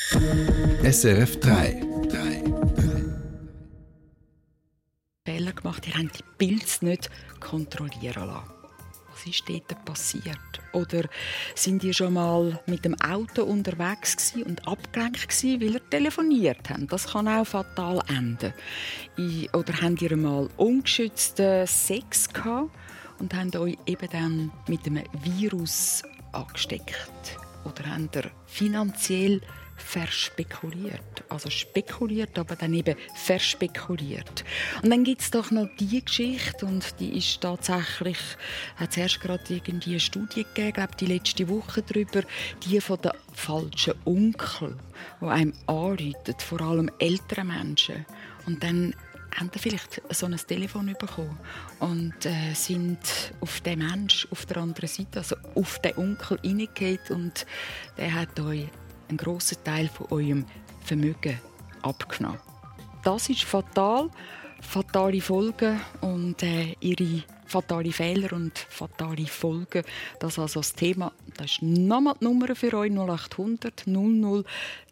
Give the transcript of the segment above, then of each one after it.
SRF 3. Fehler gemacht, ihr habt die Pilze nicht kontrollieren lassen. Was ist dort passiert? Oder sind ihr schon mal mit dem Auto unterwegs gewesen und abgelenkt gewesen, weil ihr telefoniert habt? Das kann auch fatal enden. Oder habt ihr mal ungeschützten Sex gehabt und habt euch eben dann mit einem Virus angesteckt? Oder habt ihr finanziell verspekuliert? Also spekuliert, aber dann eben verspekuliert. Und dann gibt es doch noch die Geschichte, und die ist tatsächlich, hat es erst gerade irgendwie eine Studie gegeben, glaube die letzte Woche darüber, die von den falschen Onkel, die einem anrufen, vor allem ältere Menschen. Und dann haben sie vielleicht so ein Telefon bekommen und sind auf den Menschen auf der anderen Seite, also auf den Onkel hineingegangen, und der hat euch einen grossen Teil von eurem Vermögen abgenommen. Das ist fatal, fatale Folgen und ihre fatale Fehler und fatale Folgen. Das ist also das Thema. Das ist nochmal die Nummer für euch: 0800 00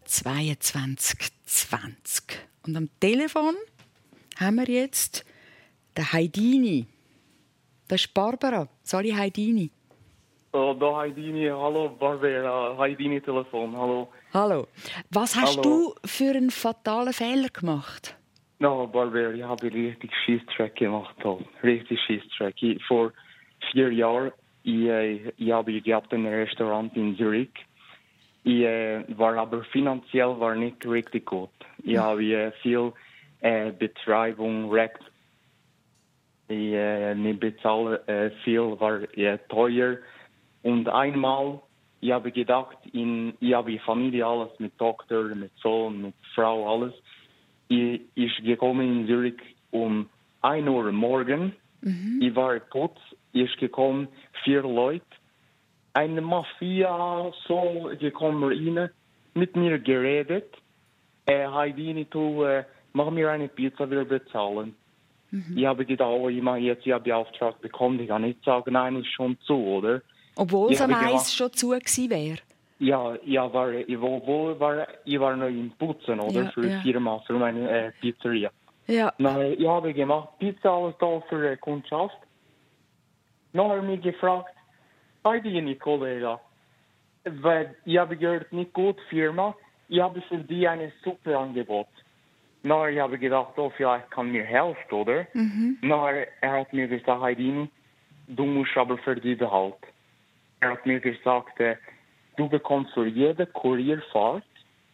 22 20. Und am Telefon haben wir jetzt den Heidini. Das ist Barbara. Sorry, Heidini. Oh, da Heidini, hallo Barbara, Heidini Telefon, hallo. Hallo. Was hast Hallo. du für einen fatalen Fehler gemacht? No, Barbara, ich habe richtig Schießtrack gemacht, richtig Schießtrack. Vor 4 Jahren, ich habe gehabt ein Restaurant in Zürich. Ich war aber finanziell nicht richtig gut. Ich habe viel Betreibung recht. Ich nicht bezahle viel, war teuer. Und einmal, ich habe gedacht, ich habe Familie, alles mit Tochter, mit Sohn, mit Frau, alles. Ich gekommen in Zürich um 1 Uhr morgen. Ich war putz, ich gekommen 4 Leute. Eine Mafia, so gekommen rein, mit mir geredet. Heidini, du, mach mir eine Pizza, wir bezahlen. Ich habe gedacht, oh, ich habe den Auftrag bekommen, ich kann nicht sagen, nein, ist schon zu, oder? Obwohl es am Eis schon zu gewesen wäre. Ja, ich war noch im Putzen, oder? Ja, für die Firma, für meine Pizzeria. Ja. Nachher, ich habe gemacht Pizza, alles da für Kundschaft. Nachher mich gefragt, Heidini, Kollege, weil ich habe gehört, nicht gut Firma, ich habe für die ein super Angebot. Nachher, ich habe gedacht, oh, vielleicht kann mir helfen, oder? Nachher, hat mir gesagt, Heidini, du musst aber für die behalten. Hat mir gesagt, du bekommst für jede Kurierfahrt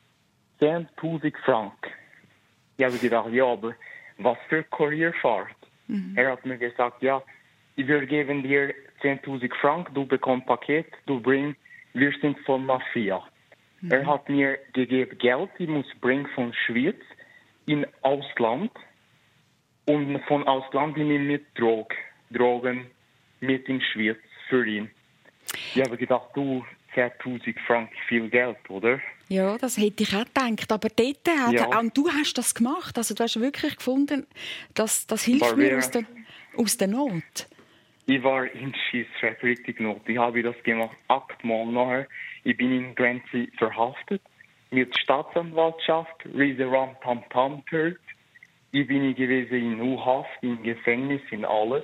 10.000 Franken. Ich habe gedacht, ja, aber was für Kurierfahrt? Hat mir gesagt, ja, wir geben dir 10.000 Franken, du bekommst Paket, wir sind von Mafia. Hat mir gegeben Geld, ich muss bringen von Schweiz in Ausland. Und von Ausland bin ich mit Drogen mit in Schweiz für ihn. Ich habe gedacht, du, 10.000 Franken, viel Geld, oder? Ja, das hätte ich auch gedacht. Aber dort Ja. und du hast das gemacht. Also du hast wirklich gefunden, das hilft mir aus der Not. Ich war in Schießtrack richtig Not. Ich habe das gemacht 8 Mal nachher. Ich bin in Grenze verhaftet. Mit Staatsanwaltschaft, Restaurant Tam gehört. Ich bin gewesen in U-Haft, im Gefängnis, in alles.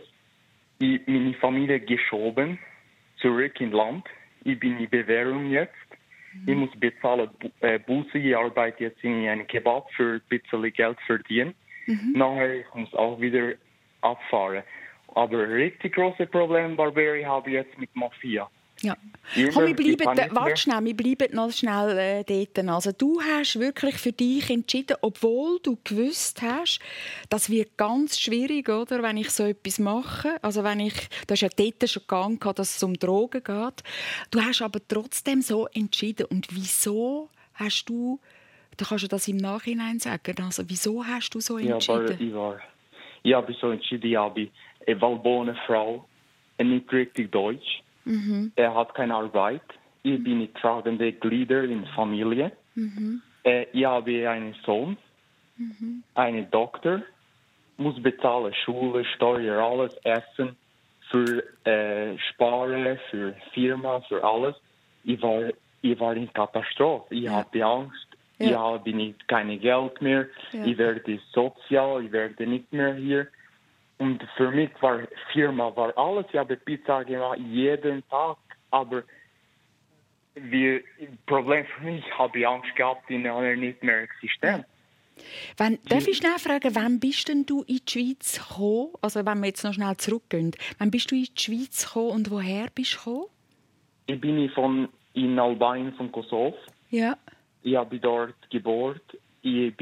Meine Familie geschoben, zurück in Land. Ich bin in Bewährung jetzt. Ich muss bezahlen Buße. Ich arbeite jetzt in einem Kebab für ein bisschen Geld verdienen. Nachher ich muss auch wieder abfahren. Aber richtig große Problem, Barbara, habe ich jetzt mit Mafia. Ja. Komm, wir bleiben noch schnell dort. Also, du hast wirklich für dich entschieden, obwohl du gewusst hast, das wird ganz schwierig, oder, wenn ich so etwas mache. Also, du hast ja dort schon gegangen, dass es um Drogen geht. Du hast aber trotzdem so entschieden. Und wieso hast du kannst du das im Nachhinein sagen, also, wieso hast du so entschieden? Ja, ich habe so entschieden, ich habe eine Valbone Frau, nicht richtig Deutsch. Hat keine Arbeit. Ich bin die tragende Glieder in der Familie. Ich habe einen Sohn, eine Tochter, muss bezahlen Schule, Steuer, alles, Essen, für Sparen, für Firma, für alles. Ich war in Katastrophe. Ich hatte Angst. Ja. Ich habe nicht keine Geld mehr. Ja. Ich werde sozial, ich werde nicht mehr hier. Und für mich war Firma war alles. Ich habe Pizza gemacht jeden Tag. Aber Problem für mich, habe ich Angst gehabt, in einer nicht mehr existent. Darf ich schnell fragen, wann bist denn du in die Schweiz gekommen? Also wenn wir jetzt noch schnell zurückgehen. Wann bist du in die Schweiz gekommen und woher bist du gekommen? Ich bin in Albanien, von Kosovo. Ja. Ich habe dort geboren. Ich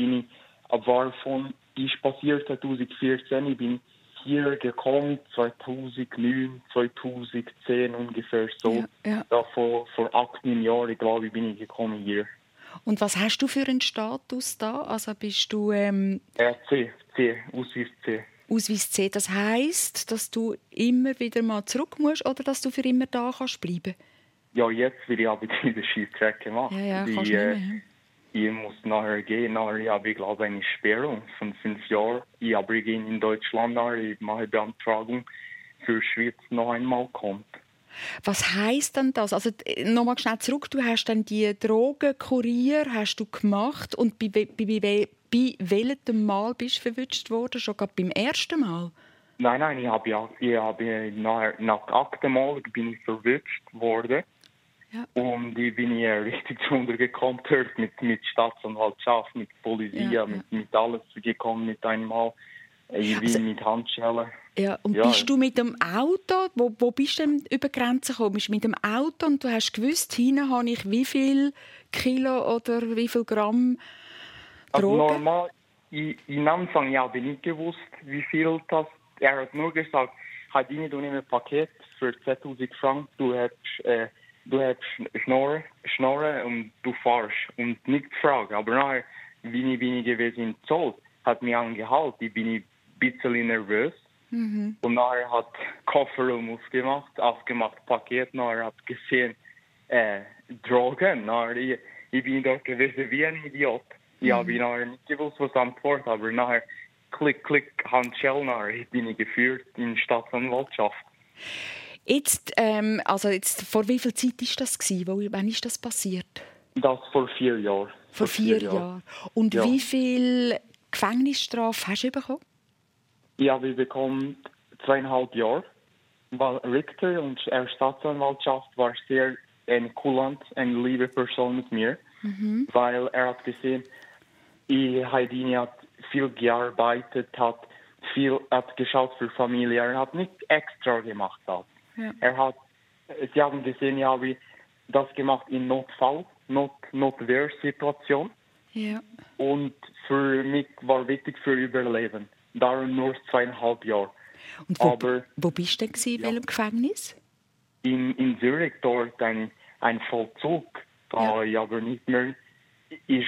ist passiert 2014. Ich bin hier gekommen 2009, 2010 ungefähr so. Ja. Ja, vor 18 Jahren, glaube ich, bin ich gekommen hier. Und was hast du für einen Status da? Also bist du Ausweis C. Ausweis C. Das heisst, dass du immer wieder mal zurück musst oder dass du für immer da kannst bleiben? Ja, jetzt will ich aber diese Schießstrecke gemacht. Ja, kannst nicht mehr. Ich muss nachher gehen. Nachher habe ich, glaube eine Sperrung von 5 Jahren. Ich habe in Deutschland nachher, ich mache Beantragung für Schweiz noch einmal kommt. Was heisst denn das? Also nochmal schnell zurück. Du hast dann die Drogenkurier hast du gemacht und bei welchem Mal bist du verwünscht worden? Schon gerade beim ersten Mal? Nein, ich habe nach 8. Mal bin ich verwünscht worden. Ja. Und ich bin hier richtig drunter gekommen, dort mit Staatsanwaltschaft, mit Polizei, mit alles gekommen mit einmal. Ich bin mit Handschellen. Ja, und bist du mit dem Auto, wo bist du denn über die Grenze gekommen? Bist du mit dem Auto und du hast gewusst, hinten habe ich wie viel Kilo oder wie viel Gramm Drogen? Also normal, im Anfang habe ich nicht gewusst, wie viel das. Er hat nur gesagt, du nimmst ein Paket für 2000 Franken, du hast Schnorren und du fährst und nicht fragen. Aber nachher, wie ich gewesen in Zoll, hat mich angehalten. Ich bin ein bisschen nervös. Und nachher hat Kofferraum aufgemacht, Paket, nachher hat gesehen, Drogen. Nachher, ich bin dort gewesen wie ein Idiot. Ich habe nachher nicht gewusst, was Antwort, aber nachher klick, Handschellen, nachher bin ich geführt in die Staatsanwaltschaft. Jetzt, vor wie viel Zeit war das? Wann ist das passiert? Das vor 4 Jahren. Vor 4 Jahren. Und wie viel Gefängnisstrafe hast du bekommen? Ich habe bekommen 2,5 Jahre. Weil Richter und die Staatsanwaltschaft war sehr kulant, eine liebe Person mit mir. Weil er hat gesehen, Heidini hat viel gearbeitet, hat geschaut für Familie. Er hat nicht extra gemacht. Ja. Sie haben gesehen, ich habe das gemacht in Notfall, Notwehrsituation. Ja. Und für mich war wichtig für Überleben. Darum nur 2,5 Jahre. Und wo bist du denn in welchem Gefängnis? In Zürich, dort ein Vollzug. Da ich aber nicht mehr. Ist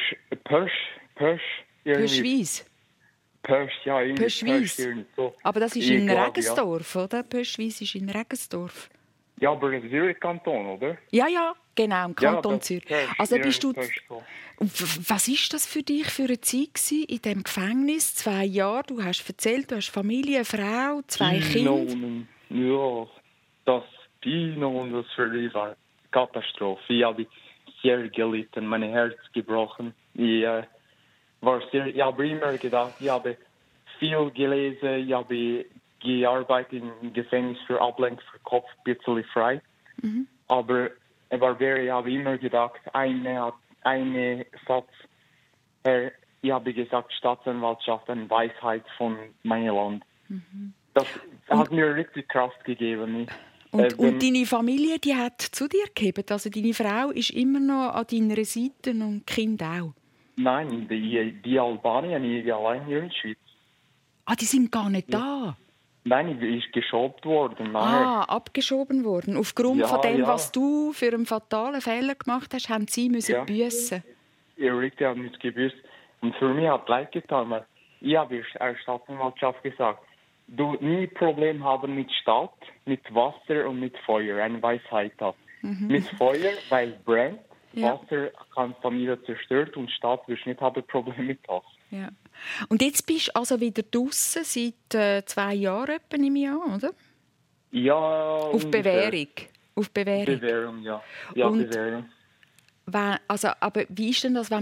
Pöschwies? Pöschwies. So. Aber das ist in Regensdorf, oder? Pöschwies ist in Regensdorf. Ja, aber im Zürich-Kanton, oder? Ja, genau, im Kanton Zürich. Also bist du... So. Was war das für dich für eine Zeit in diesem Gefängnis? 2 Jahre, du hast erzählt, du hast Familie, eine Frau, 2 Kinder. Ja, das Pino und das für mich war Katastrophe. Ich habe sehr gelitten, mein Herz gebrochen. Ich habe immer gedacht, ich habe viel gelesen, ich habe gearbeitet im Gefängnis für Ablenkung für Kopf, ein bisschen frei. Aber ich habe immer gedacht, eine Satz, ich habe gesagt, Staatsanwaltschaft, eine Weisheit von meinem Land. Das hat mir richtig Kraft gegeben. Und deine Familie, die hat zu dir gegeben? Also deine Frau ist immer noch an deiner Seite und die Kinder auch? Nein, die Albaner, die allein hier in der Schweiz. Ah, die sind gar nicht da? Nein, die ist geschoben worden. Abgeschoben worden. Aufgrund von dem, was du für einen fatalen Fehler gemacht hast, haben sie müssen büssen. Ja, richtig, haben uns gebüßt. Und für mich hat es leid getan, weil ich habe der Staatsanwaltschaft gesagt, du nie Problem haben mit Stadt, mit Wasser und mit Feuer. Eine Weisheit hat. Mit Feuer, weil es brennt, Wasser kann Familie zerstört und Stadt wirst nicht haben Probleme mit das. Ja. Und jetzt bist du also wieder draussen seit 2 Jahren etwa im Jahr, oder? Ja. Auf Bewährung. Auf Bewährung. Bewährung, ja. Ja, und Bewährung. Aber wie ist denn das, wenn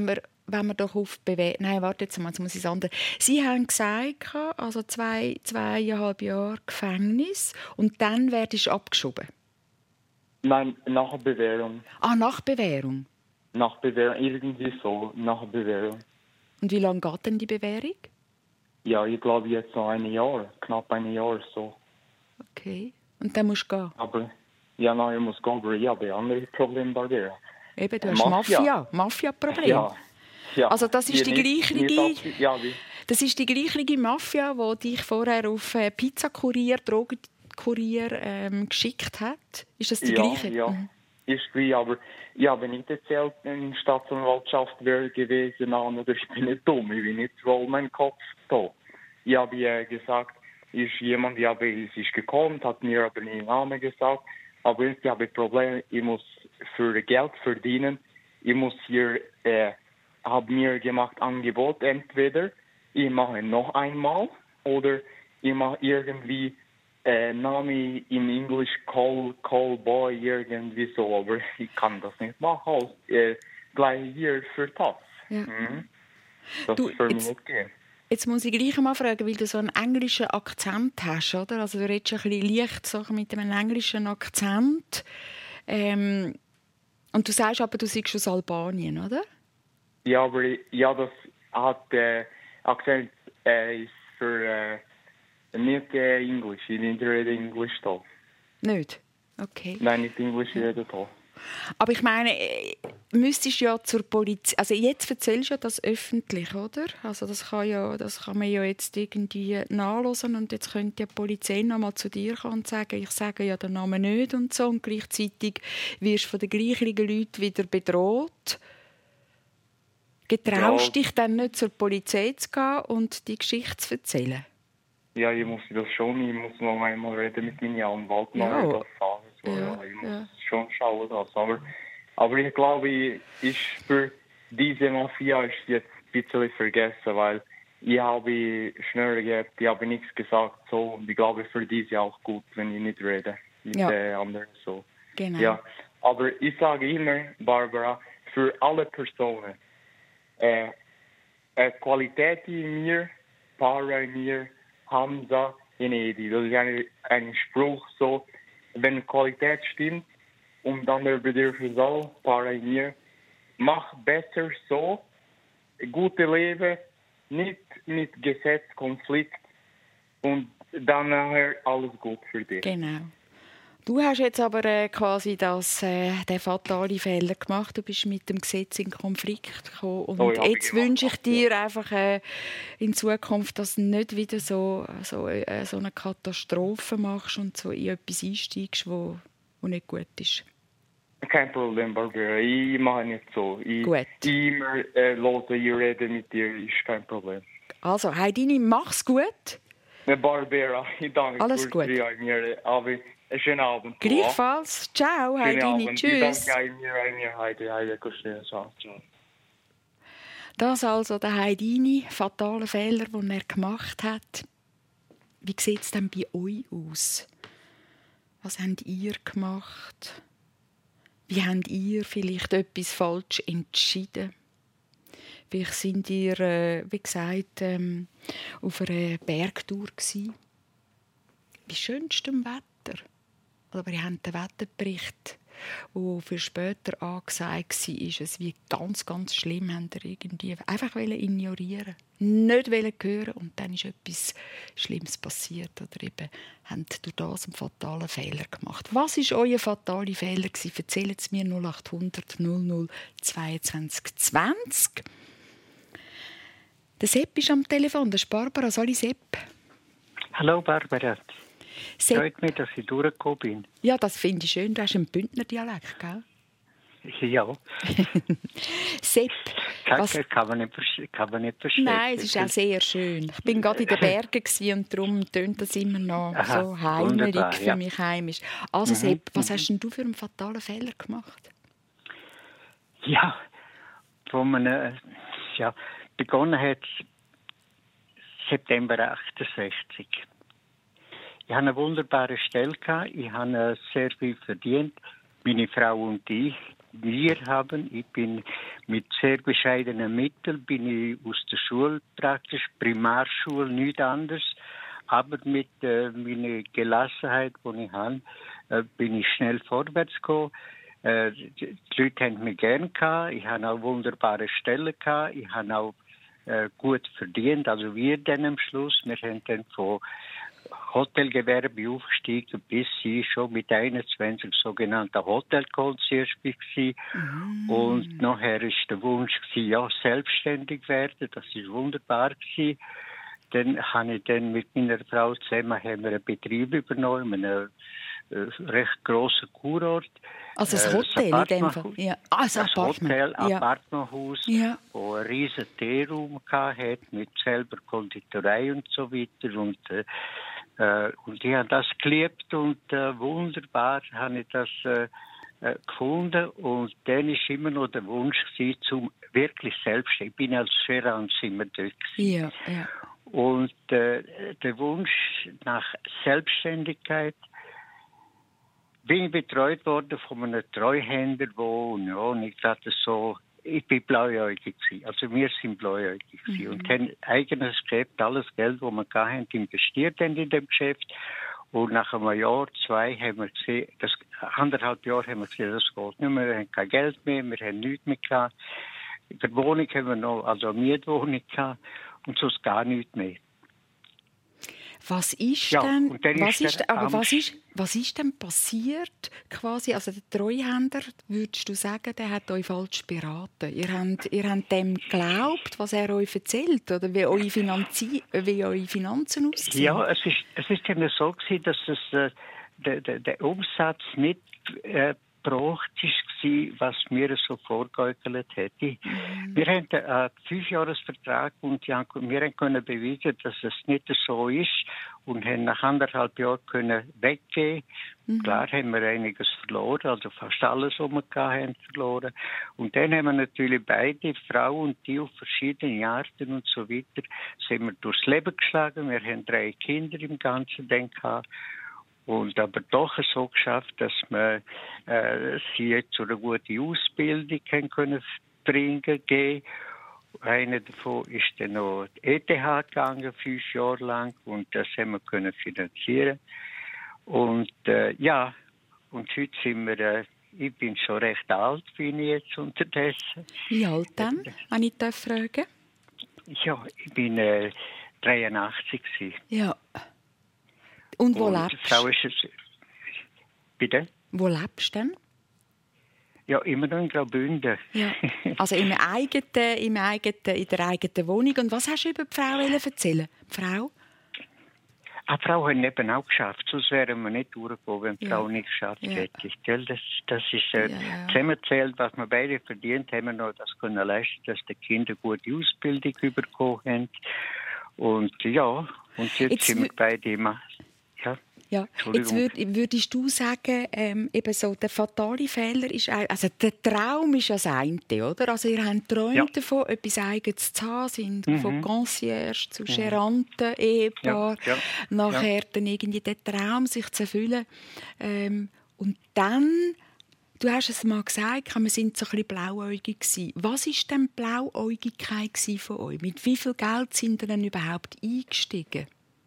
wenn wir doch auf Nein, warte jetzt mal, jetzt muss ich es anders. Sie haben gesagt, also 2,5 Jahre Gefängnis und dann werdest du abgeschoben. Nein, nach Bewährung. Ah, nach Bewährung? Nach Bewährung, irgendwie so, nach Bewährung. Und wie lange geht denn die Bewährung? Ja, ich glaube jetzt so ein Jahr, knapp ein Jahr so. Okay. Und dann musst du gehen? Aber, ja, nein, ich muss gehen, aber ich habe andere Probleme bei dir. Eben, du hast Mafia-Problem. Ja. Also das ist die gleiche... Das ist die gleiche Mafia, die dich vorher auf Pizzakurier, Drogenkurier geschickt hat. Ist das die gleiche? Ja, ist wie, aber ich habe nicht erzählt, in der Staatsanwaltschaft wäre gewesen, oder ich bin nicht dumm, ich bin nicht voll mein Kopf da. Ich habe gesagt, ist jemand, es ist gekommen, hat mir aber nie den Namen gesagt, aber ich habe ein Problem, ich muss für Geld verdienen, ich muss hier, habe mir gemacht Angebot, entweder ich mache noch einmal oder ich mache irgendwie Name in Englisch Callboy irgendwie so, aber ich kann das nicht machen, gleich hier für das. Ja. Mhm. Das ist für mich nicht gehen. Jetzt muss ich gleich mal fragen, weil du so einen englischen Akzent hast, oder? Also du redest ein bisschen leicht so mit einem englischen Akzent. Und du sagst aber, du seist aus Albanien, oder? Ja, aber das hat Akzent ist für nicht Englisch. Ich nicht rede Englisch da. Nicht? Okay. Nein, nicht Englisch rede da. Aber ich meine, müsstest ja zur Polizei... Also jetzt erzählst du ja das öffentlich, oder? Also das kann man ja jetzt irgendwie nachhören und jetzt könnte die Polizei noch mal zu dir kommen und sagen, ich sage ja den Namen nicht und so und gleichzeitig wirst du von den gleichen Leuten wieder bedroht. Getraust dich dann nicht zur Polizei zu gehen und die Geschichte zu erzählen? Ja, ich muss das schon. Ich muss noch einmal reden mit meinem Anwalt. Ich muss schon schauen. Aber ich glaube, für diese Mafia ist jetzt ein bisschen vergessen, weil ich habe schnell gehabt, ich habe nichts gesagt. So, und ich glaube, für die ist auch gut, wenn ich nicht rede mit anderen. So. Genau. Ja, aber ich sage immer, Barbara, für alle Personen, Qualität in mir, Para in mir, Hamza in Edi. Das ist ein Spruch so, wenn Qualität stimmt und dann der Bedürfnis auch, Para in mir, mach besser so, gute Leben, nicht mit Gesetz, Konflikt und dann nachher alles gut für dich. Genau. Du hast jetzt aber quasi den fatalen Fehler gemacht. Du bist mit dem Gesetz in Konflikt gekommen. Und jetzt wünsche ich dir einfach in Zukunft, dass du nicht wieder so eine Katastrophe machst und so in etwas einsteigst, wo nicht gut ist. Kein Problem, Barbara. Ich mache nicht so. Gut. Immer höre, ich rede mit dir, ist kein Problem. Also, Heidini, mach's gut. Barbara, ich danke alles gut. Mir. Aber schönen Abend. Gleichfalls. Ciao, Heidini. Tschüss. Ich danke mir, Heidi. Ciao. Das also der Heidini, fatale Fehler, den er gemacht hat. Wie sieht es denn bei euch aus? Was habt ihr gemacht? Wie habt ihr vielleicht etwas falsch entschieden? Vielleicht sind ihr, wie gesagt, auf einer Bergtour gsi. Bei schönstem Wetter. Aber ihr habt den Wetterbericht, der für später angesagt war, ist es wie ganz, ganz schlimm, habt ihr irgendwie einfach ignorieren, nicht hören und dann ist etwas Schlimmes passiert oder eben habt durch das einen fatalen Fehler gemacht. Was war euer fataler Fehler? Erzählt es mir 0800 00 22 20. Der Sepp ist am Telefon, das ist Barbara. Sali Sepp. Hallo Barbara. Sepp. Freut mich, dass ich durchgekommen bin. Ja, das finde ich schön. Du hast einen Bündner Dialekt, gell? Ja. Sepp. Kann man nicht verstehen. Nein, es ist auch sehr schön. Ich bin gerade in den Bergen und darum tönt das immer noch so heimerig für mich heimisch. Also Sepp, was hast denn du für einen fatalen Fehler gemacht? Ja, wo man begonnen hat, September 68. Ich hatte eine wunderbare Stelle, ich habe sehr viel verdient, meine Frau und ich. ich bin mit sehr bescheidenen Mitteln, bin ich aus der Schule praktisch, Primarschule, nichts anderes. Aber mit meiner Gelassenheit, die ich habe, bin ich schnell vorwärts gekommen. Die Leute haben mich gern gehabt. Ich habe auch wunderbare Stellen gehabt. Ich habe auch gut verdient. Also wir dann am Schluss, wir haben dann von Hotelgewerbe aufgestiegen, bis ich schon mit 21 sogenannter Hotelconcierge war. Und nachher ist der Wunsch gewesen, ja, selbstständig werden. Das ist wunderbar gewesen. Dann habe ich dann mit meiner Frau zusammen haben wir einen Betrieb übernommen, einen recht grossen Kurort. Also das Hotel in dem Fall? Ja. Das Hotel, Apartmenthaus, wo einen riesen Teeraum hatte, mit selber Konditorei und so weiter. Und ich habe das geliebt und wunderbar habe ich das gefunden. Und dann war immer noch der Wunsch gewesen, zum wirklich selbstständig. Ich bin als Gérant immer dort gewesen. Ja. Und der Wunsch nach Selbstständigkeit bin ich betreut worden von einem Treuhänder, wo nicht gerade so, ich bin blauäugig gewesen. Also wir sind blauäugig gewesen und haben eigenes Geschäft, alles Geld, das wir hatten, investiert in dem Geschäft. Und nach einem Jahr, 2 haben wir gesehen, 1,5 Jahre haben wir gesehen, das geht nicht mehr, wir haben kein Geld mehr, wir haben nichts mehr gehabt. In der Wohnung haben wir noch, also eine Mietwohnung gehabt. Und sonst gar nichts mehr. Was ist denn passiert quasi? Also der Treuhänder, würdest du sagen, der hat euch falsch beraten? Ihr habt dem geglaubt, was er euch erzählt? Oder wie eure Finanzen aussehen? Ja, es ist dann so gewesen, dass der Umsatz nicht praktisch war, was mir so vorgegaukelt hätte. Wir haben einen 5-Jahres-Vertrag und wir können beweisen, dass es nicht so ist und haben nach 1,5 Jahren können weggehen. Klar haben wir einiges verloren, also fast alles, was wir haben, verloren. Und dann haben wir natürlich beide, Frau und die auf verschiedene Arten und so weiter, sind wir durchs Leben geschlagen. Wir haben 3 Kinder im Ganzen dann gehabt. Und aber doch so geschafft, dass wir sie jetzt zu einer guten Ausbildung können gehen. Einer davon ist dann noch die ETH gegangen, 5 Jahre lang, und das haben wir können finanzieren. Und und heute sind wir, ich bin schon recht alt, bin ich jetzt unterdessen. Wie alt denn, wenn ich fragen darf? Ja, ich bin 83 gewesen. Ja. Und wo lebst du? Bitte? Wo lebst du denn? Ja, immer noch in Graubünden. Ja. Also in der eigenen Wohnung. Und was hast du über die Frau erzählen? Die Frau? Die Frau hat eben auch geschafft, sonst wären wir nicht durchgekommen, wenn die Frau nicht geschafft hätte. Das ist zusammengezählt, was wir beide verdient haben, wir noch das können leisten, dass die Kinder gute Ausbildung bekommen haben. Und jetzt sind wir beide immer. Ja, jetzt würdest du sagen, eben so, der fatale Fehler ist, also der Traum ist ja das eine, oder? Also ihr habt geträumt davon, etwas Eigenes zu haben, sind von Concierge zu Gérante, Ehepaar, nachher dann irgendwie der Traum sich zu erfüllen. Und dann, du hast es mal gesagt, wir sind so ein bisschen blauäugig gewesen. Was war denn die Blauäugigkeit von euch? Mit wie viel Geld sind ihr denn überhaupt eingestiegen?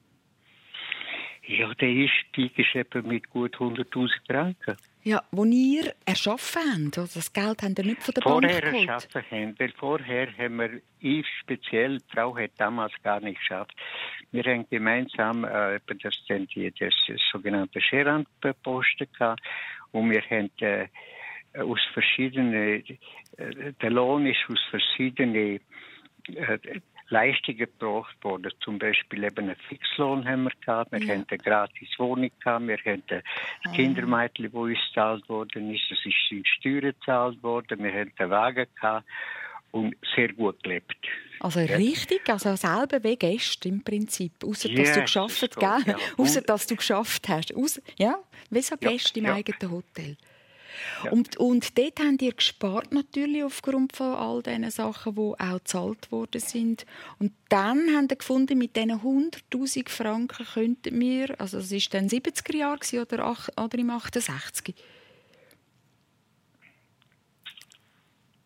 Ja, der Einstieg ist etwa mit gut 100'000 Franken. Ja, wo ihr erschaffen habt. Also das Geld habt ihr nicht von der Bank geholt. Vorher erschaffen haben. Weil vorher haben wir, ich speziell, die Frau hat damals gar nicht geschafft. Wir haben gemeinsam das sogenannte Gérant-Posten gehabt. Und wir haben aus verschiedenen, der Lohn ist aus verschiedenen Leistungen gebracht worden. Zum Beispiel eben einen Fixlohn haben wir gehabt, wir haben eine gratis Wohnung gehabt, wir haben das Kindermädchen, das uns gezahlt worden ist, es ist in Steuern gezahlt worden, wir haben einen Wagen gehabt und sehr gut gelebt. Also richtig, also selber wie Gäste im Prinzip, außer dass du geschafft hast, außer dass du geschafft hast, wie so Gäste im eigenen Hotel. Ja. Und dort habt ihr gespart natürlich aufgrund von all diesen Sachen, die auch gezahlt worden sind. Und dann haben wir gefunden, mit diesen 100'000 Franken könnten wir, also das war dann 70er Jahre oder im 68?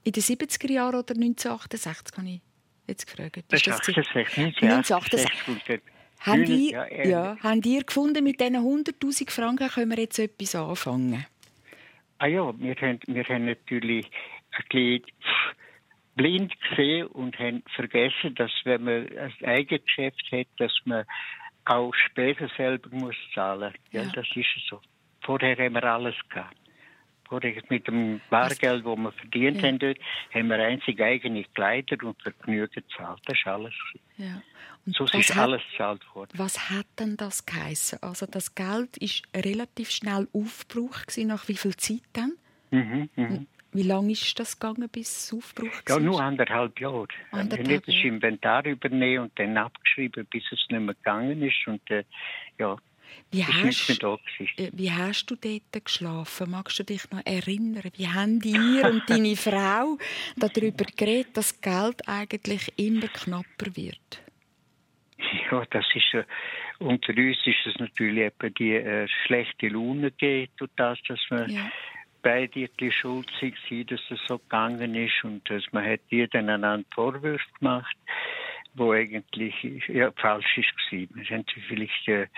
In den 70er Jahren oder 1968, habe ich jetzt gefragt. Das ist 1968. Habt ihr gefunden, mit diesen 100'000 Franken können wir jetzt etwas anfangen? Ah ja, wir haben natürlich ein bisschen blind gesehen und haben vergessen, dass wenn man ein Eigengeschäft hat, dass man auch später selber muss zahlen. Ja, das ist so. Vorher haben wir alles gehabt. Vorher mit dem Bargeld, das wir verdient haben, dort, haben wir einzig eigene Kleider und Vergnügen gezahlt. Das ist alles. Ja. So ist alles gezahlt worden. Was hat denn das geheissen? Also das Geld war relativ schnell aufgebraucht. Nach wie viel Zeit dann? Wie lange ist das gegangen, bis es Aufbruch war? Ja, nur 1,5 Jahre. Wir haben das Inventar übernehmen und dann abgeschrieben, bis es nicht mehr gegangen ist. Und Wie hast du dort geschlafen? Magst du dich noch erinnern? Wie haben ihr und deine Frau darüber geredet, dass Geld eigentlich immer knapper wird? Ja, das ist unter uns ist es natürlich eben die schlechte Laune geht und das, dass man beide ein bisschen schuld waren, dass es so gegangen ist und dass man hat jeder einander Vorwürfe gemacht, wo eigentlich falsch ist gewesen. Wir haben sie vielleicht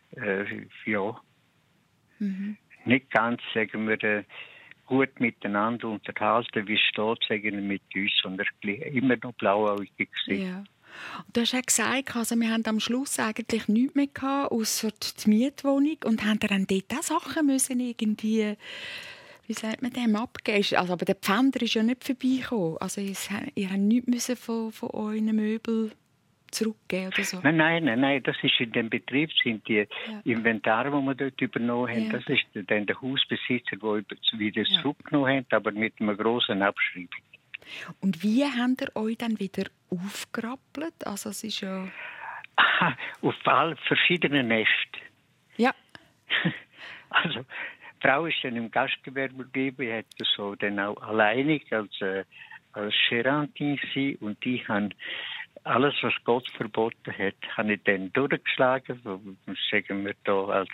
nicht ganz, sagen wir, gut miteinander unterhalten, wie es steht, sagen wir, mit uns, sondern immer noch blauäugig gewesen. Ja. Du hast ja gesagt, also wir haben am Schluss eigentlich nichts mehr gehabt, ausser die Mietwohnung und haben dann dort auch Sachen müssen irgendwie, wie sagt man dem, abgeben. Also, aber der Pfänder ist ja nicht vorbeigekommen. Also ihr habt nichts müssen von euren Möbeln zurückgeben oder so? Nein, das ist in dem Betrieb, sind die Inventare, die wir dort übernommen haben. Das ist dann der Hausbesitzer, der wieder zurückgenommen hat, aber mit einer grossen Abschreibung. Und wie habt ihr euch dann wieder aufgerappelt? Also es ist ja... Auf all verschiedenen Nächten. Ja. Also, die Frau ist dann im Gastgewerbe geblieben, hat so dann auch alleinig als Gerantin gewesen und die haben alles, was Gott verboten hat, habe ich dann durchgeschlagen, sagen wir da als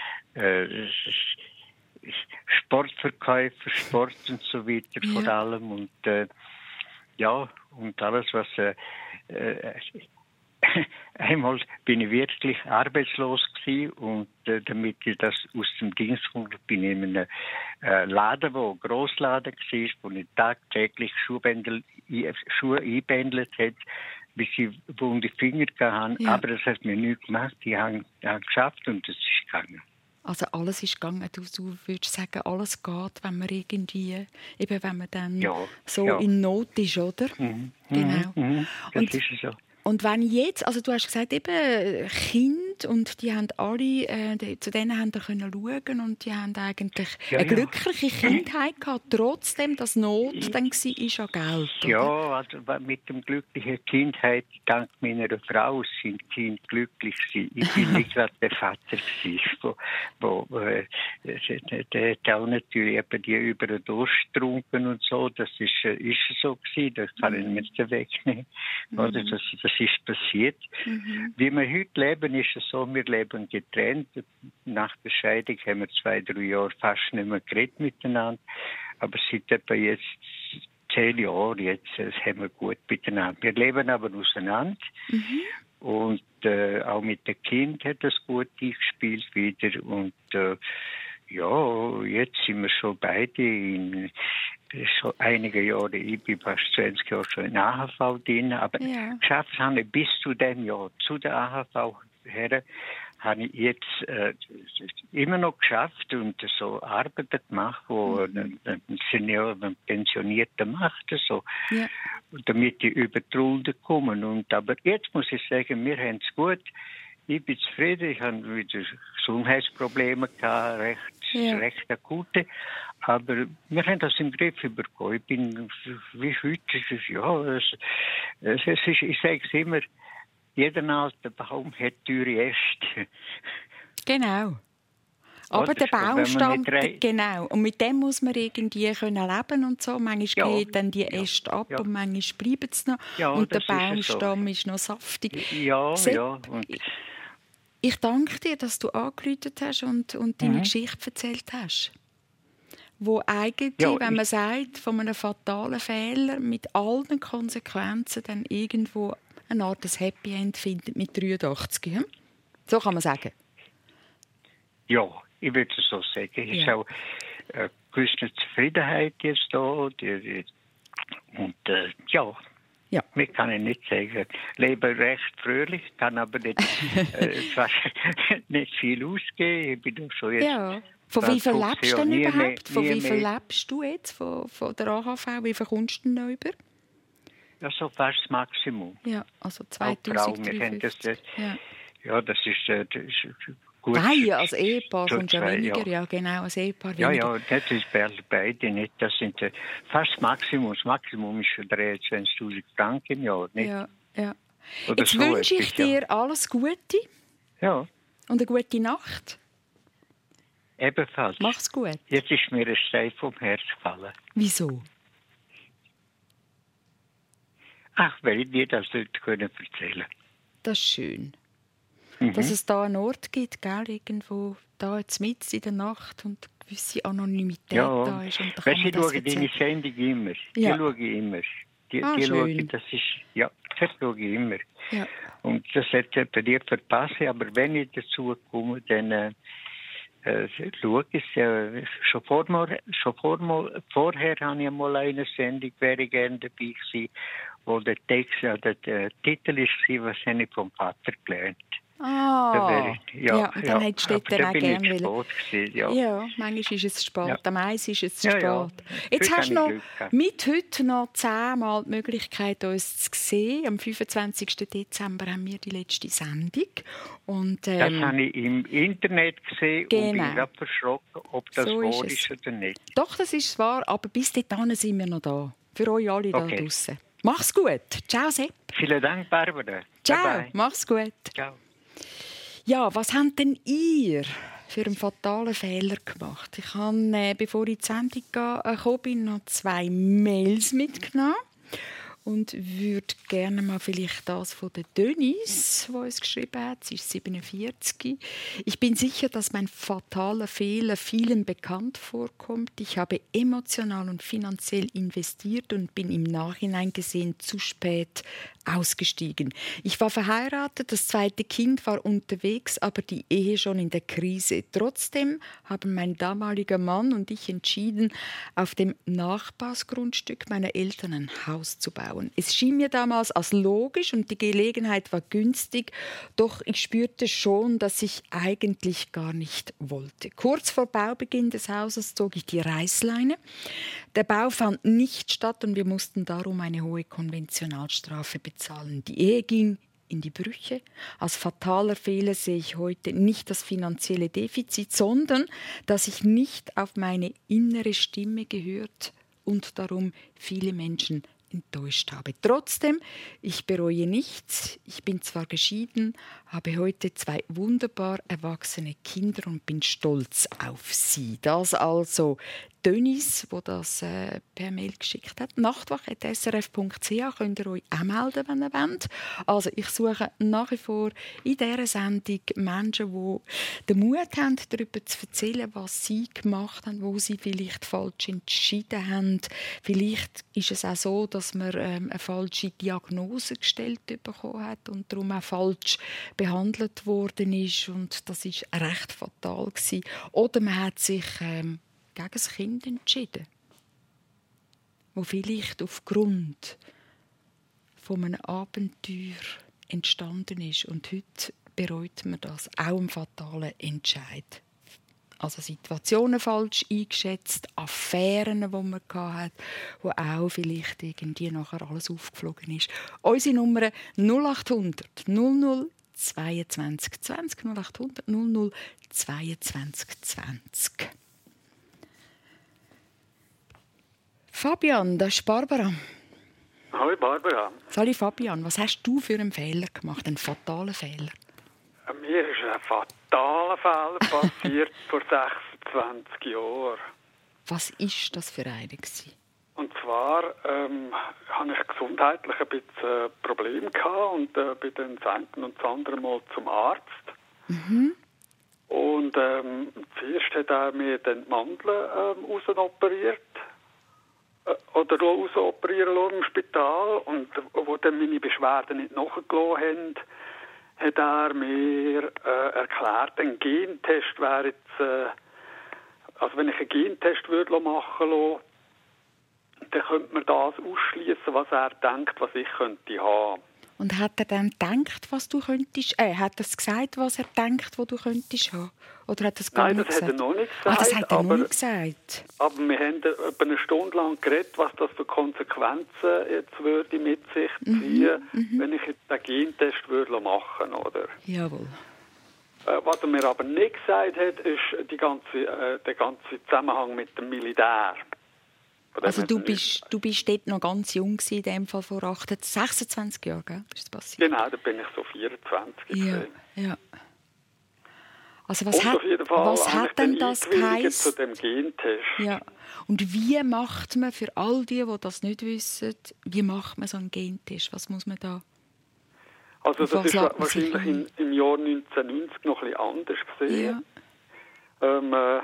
Sportverkäufer, Sport und so weiter vor allem und und alles, was einmal bin ich wirklich arbeitslos gewesen und damit ich das aus dem Dienst komme, bin ich in einem Laden, wo ein Grossladen war, wo ich tagtäglich Schuhe einbändelt habe, bis ich wunde Finger hatte. Ja. Aber das hat mir nichts gemacht. Ich habe geschafft und es ist gegangen. Also alles ist gegangen. Du würdest sagen, alles geht, wenn man irgendwie, eben wenn man dann in Not ist, oder? Genau. Das ist so. Und wenn jetzt, also du hast gesagt, eben Kinder und die haben alle, zu denen haben können schauen und die haben eigentlich eine glückliche Kindheit gehabt, trotzdem, dass Not dann war an Geld. Oder? Ja, also mit dem glücklichen Kindheit, dank meiner Frau, sind die Kinder glücklich gewesen. Ich bin nicht gerade der Vater gewesen, der hat auch natürlich eben die über den Durst getrunken und so, das ist so gewesen, das kann ich nicht wegnehmen. Oder das ist passiert. Wie wir heute leben, ist es so, wir leben getrennt. Nach der Scheidung haben wir 2-3 Jahre fast nicht mehr geredet miteinander. Aber seit etwa jetzt 10 Jahren, jetzt haben wir gut miteinander. Wir leben aber auseinander. Und auch mit dem Kind hat das gut eingespielt wieder. Und jetzt sind wir schon beide schon einige Jahre, ich bin fast 20 Jahre schon in AHV drin, aber geschafft habe ich bis zu dem Jahr, zu der AHV her, habe ich jetzt immer noch geschafft und so Arbeiten gemacht, wo ein Senior, ein Pensionierter macht, so, damit die über die Runde kommen. Aber jetzt muss ich sagen, wir haben es gut. Ich bin zufrieden, ich habe wieder Gesundheitsprobleme gehabt, recht akute. Aber wir haben das im Griff bekommen. Ich bin wie heute, ich sage es immer, jeder alte Baum hat teure Äste. Genau. Aber der Baumstamm, genau. Und mit dem muss man irgendwie leben und so. Manchmal geht dann die Äste ab und manchmal bleiben sie noch. Ja, und der Baumstamm ist noch saftig. Und ich danke dir, dass du angerufen hast und deine Geschichte erzählt hast. wo eigentlich, wenn man sagt, von einem fatalen Fehler mit allen Konsequenzen dann irgendwo eine Art des Happy End findet mit 83. Hm? So kann man sagen. Ja, ich würde es so sagen. Es ist auch eine gewisse Zufriedenheit jetzt da. Und mir kann ich nicht sagen. Ich lebe recht fröhlich, kann aber nicht, nicht viel ausgeben. Ich bin schon jetzt Von wie viel lebst du denn überhaupt? Von wie viel lebst du jetzt von der AHV? Wie viel kommst du denn noch über? Ja, so fast das Maximum. Ja, also 2050. Das ist gut. Nein, als Ehepaar kommst du ja weniger. Ja, genau, als Ehepaar weniger. Ja, das ist beide nicht. Das sind fast das Maximum. Das Maximum ist 23'000 Franken im Jahr. Nicht? Ja. Oder jetzt so wünsche ich dir alles Gute. Ja. Und eine gute Nacht. Ebenfalls. Mach's gut. Jetzt ist mir ein Stein vom Herz gefallen. Wieso? Ach, weil ich dir das nicht erzählen können. Das ist schön. Dass es da einen Ort gibt, gell, irgendwo da jetzt mitten in der Nacht und eine gewisse Anonymität da ist. Und da ich schaue deine Sendung immer. Die schaue ich immer. Die schaue ich, das schaue ich immer. Ja. Und das hätte ich bei dir verpasst, aber wenn ich dazu komme, dann schaue ich es. Schon vorher habe ich mal eine Sendung, wäre ich gerne dabei gewesen, wo der Text, der Titel war, was habe ich vom Vater gelernt. Und dann hättest du dann auch gerne wollen. Ja, manchmal ist es spät. Am Eis ist es spät. Ja. Jetzt hast du noch mit heute noch 10-mal die Möglichkeit, uns zu sehen. Am 25. Dezember haben wir die letzte Sendung. Und, das habe ich im Internet gesehen und bin gerade verschrocken, ob das so wahr ist oder nicht. Doch, das ist wahr, aber bis dahin sind wir noch da. Für euch alle da draussen. Mach's gut. Ciao, Sepp. Vielen Dank, Barbara. Ciao, bye. Mach's gut. Ciao. Ja, was habt denn ihr für einen fatalen Fehler gemacht? Ich habe, bevor ich in die Sendung gekommen bin, noch 2 Mails mitgenommen und würde gerne mal vielleicht das von der Denise, die uns geschrieben hat. Sie ist 47. Ich bin sicher, dass mein fataler Fehler vielen bekannt vorkommt. Ich habe emotional und finanziell investiert und bin im Nachhinein gesehen zu spät ausgestiegen. Ich war verheiratet, das 2. Kind war unterwegs, aber die Ehe schon in der Krise. Trotzdem haben mein damaliger Mann und ich entschieden, auf dem Nachbarsgrundstück meiner Eltern ein Haus zu bauen. Es schien mir damals als logisch und die Gelegenheit war günstig, doch ich spürte schon, dass ich eigentlich gar nicht wollte. Kurz vor Baubeginn des Hauses zog ich die Reißleine. Der Bau fand nicht statt und wir mussten darum eine hohe Konventionalstrafe bezahlen. Die Ehe ging in die Brüche. Als fataler Fehler sehe ich heute nicht das finanzielle Defizit, sondern dass ich nicht auf meine innere Stimme gehört und darum viele Menschen enttäuscht habe. Trotzdem, ich bereue nichts. Ich bin zwar geschieden, habe heute 2 wunderbar erwachsene Kinder und bin stolz auf sie. Das also Denise, die das per Mail geschickt hat. Nachtwache@srf.ch könnt ihr euch auch melden, wenn ihr wollt. Also ich suche nach wie vor in dieser Sendung Menschen, die den Mut haben, darüber zu erzählen, was sie gemacht haben, wo sie vielleicht falsch entschieden haben. Vielleicht ist es auch so, dass man eine falsche Diagnose gestellt bekommen hat und darum auch falsch behandelt worden ist. Und das ist recht fatal gewesen. Oder man hat sich gegen das Kind entschieden, wo vielleicht aufgrund von einem Abenteuer entstanden ist. Und heute bereut man das, auch einen fatalen Entscheid. Also Situationen falsch eingeschätzt, Affären, die man hatte, wo auch vielleicht irgendwie nachher alles aufgeflogen ist. Unsere Nummer 0800 00 22 20 0800 00 22 20. Fabian, das ist Barbara. Hallo Barbara. Sali Fabian, was hast du für einen Fehler gemacht, einen fatalen Fehler? Mir ist ein fataler Fehler passiert vor 26 Jahren. Was war das für einer? Und zwar hatte ich gesundheitlich ein bisschen Probleme und bin dann das eine und das andere Mal zum Arzt. Mhm. Und zuerst hat er mir den Mandeln rausoperiert. Oder rausoperieren lassen im Spital. Und wo dann meine Beschwerden nicht nachgelassen haben, hat er mir erklärt, ein Gentest wäre jetzt... also wenn ich einen Gentest würde machen lassen, dann könnte man das ausschließen, was er denkt, was ich könnte haben. Und hat er dann gedacht, was du könntest? Hat er gesagt, was er denkt, was du könntest haben? Oder hat er es gar Nein, nicht das gesagt? hat er noch nicht gesagt. Das hat er noch nicht gesagt. Aber wir haben etwa eine Stunde lang geredet, was das für Konsequenzen jetzt würde mit sich ziehen, wenn ich jetzt den Gentest würde machen, oder? Jawohl. Was er mir aber nicht gesagt hat, ist der ganze Zusammenhang mit dem Militär. Also du bist dort noch ganz jung gewesen, in dem Fall vor 26 Jahren, gell? Ist das passiert? Genau, da bin ich so 24 gewesen. Ja. Also was hat denn das geheißen? Zu dem Gentest. Ja. Und wie macht man, für all die das nicht wissen, wie macht man so einen Gentest? Was muss man da? Also das ist wahrscheinlich im Jahr 1990 noch ein bisschen anders gesehen. Ja.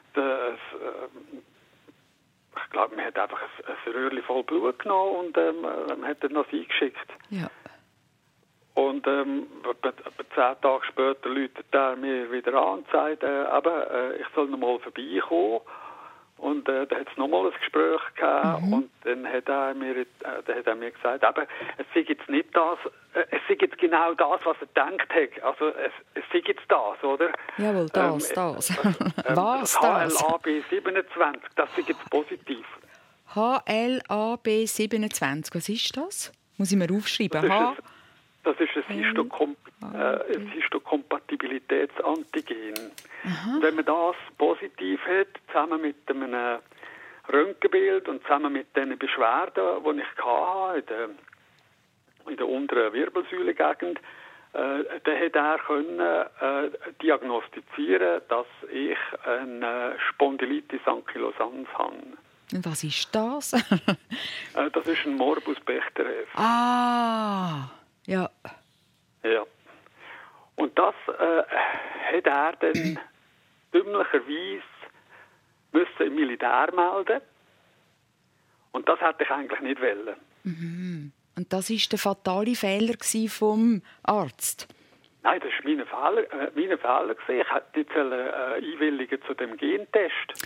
Ich glaube, man hat einfach ein Röhrchen voll Blut genommen und hat dann noch eingeschickt. Ja. Und etwa 10 Tage später läutet er mir wieder an und sagt, ich soll noch mal vorbeikommen. Und da hat es nochmal ein Gespräch gegeben und dann hat er mir gesagt, es sei jetzt nicht das, es sei jetzt genau das, was er gedacht hat. Also es sei jetzt das, oder? Jawohl, das. Was das? HLA-B 27, das sei jetzt positiv. HLA-B 27, was ist das? Muss ich mir aufschreiben? Das ist ein Histokompatibilitätsantigen. Wenn man das positiv hat, zusammen mit einem Röntgenbild und zusammen mit den Beschwerden, die ich hatte in der unteren Wirbelsäulengegend, dann hat er können diagnostizieren, dass ich eine Spondylitis ankylosans habe. Und was ist das? Das ist ein Morbus Bechterew. Ja. Ja. Und das hat er dann dümmlicherweise müssen im Militär melden. Und das hätte ich eigentlich nicht wollen. Und das war der fatale Fehler vom Arzt? Nein, das war mein Fehler. Ich hätte nicht einwilligen zu dem Gentest.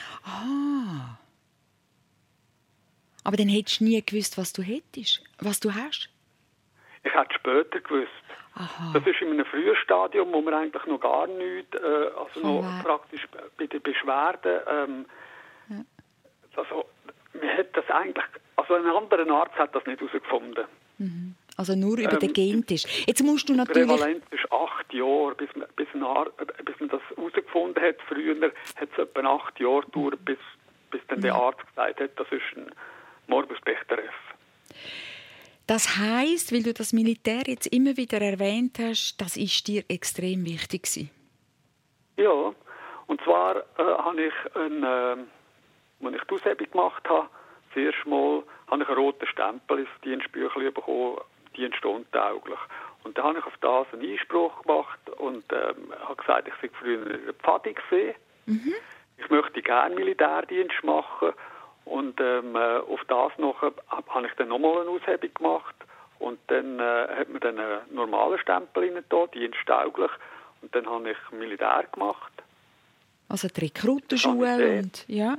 Aber dann hättest du nie gewusst, was du hast? Ich hätte später gewusst. Aha. Das ist in einem frühen Stadium, wo man eigentlich noch gar nichts, praktisch bei den Beschwerden, also man hat das eigentlich, also ein anderer Arzt hat das nicht herausgefunden. Also nur über den Gentest. Jetzt musst du natürlich... Die Prävalenz ist 8 Jahre, bis man das herausgefunden hat. Früher hat es etwa 8 Jahre gedauert, bis dann der Arzt gesagt hat, das ist ein Morbus Bechterew. Das heisst, weil du das Militär jetzt immer wieder erwähnt hast, das ist dir extrem wichtig gewesen. Ja, und zwar habe ich, als ich die Aushebung gemacht habe, das erste Mal habe ich einen roten Stempel ins Dienstbüchlein bekommen, dienstuntauglich. Und dann habe ich auf das einen Einspruch gemacht und habe gesagt, ich sei früher in der Pfadi gewesen. Ich möchte gerne Militärdienst machen. Und auf das noch habe ich dann nochmal eine Aushebung gemacht. Und dann hat man dann einen normalen Stempel rein da, diensttauglich. Und dann habe ich Militär gemacht. Also die Rekrutenschule und ja.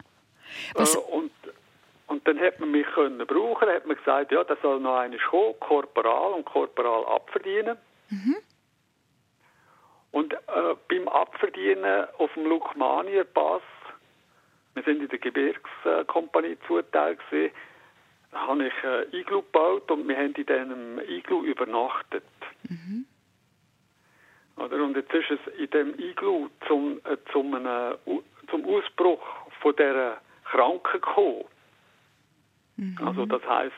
Und dann hat man mich können brauchen. Dann hat man gesagt, ja, da soll noch einer kommen, Korporal abverdienen. Und beim Abverdienen auf dem Lukmanier-Pass, wir sind in der Gebirgskompanie zugeteilt gewesen, habe ich ein Iglu gebaut und wir haben in diesem Iglu übernachtet. Und jetzt ist es in diesem Iglu zum Ausbruch von dieser Krankheit gekommen. Also das heisst...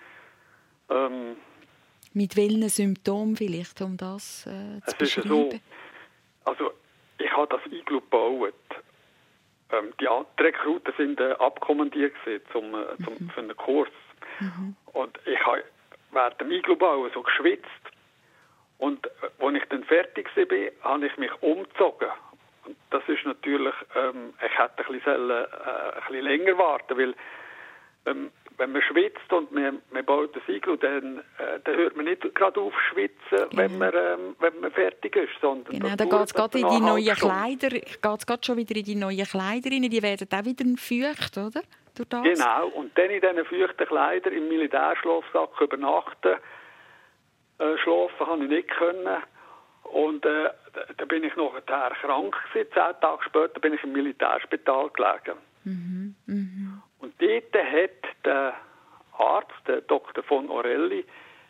mit welchen Symptomen vielleicht, um das zu beschreiben? So, also ich habe das Iglu gebaut. Die Rekruten sind abkommandiert für einen Kurs. Und ich habe während dem Iglu-Bauen so geschwitzt. Und als ich dann fertig war, habe ich mich umgezogen. Und das ist natürlich, ich hätte ein bisschen länger warten, weil wenn man schwitzt und man baut ein Iglu, dann hört man nicht gerade auf schwitzen, wenn man fertig ist. Sondern genau, dann geht es gerade in die neuen Kleider, schon wieder in die neuen Kleider rein, die werden auch wieder feucht, oder? Durch das. Genau, und dann in diesen feuchten Kleidern im Militärschlafsack übernachten. Schlafen habe ich nicht können. Und da bin ich nachher krank gewesen. 10 Tage später bin ich im Militärspital gelegen. Und dort hat der Arzt, der Dr. von Orelli,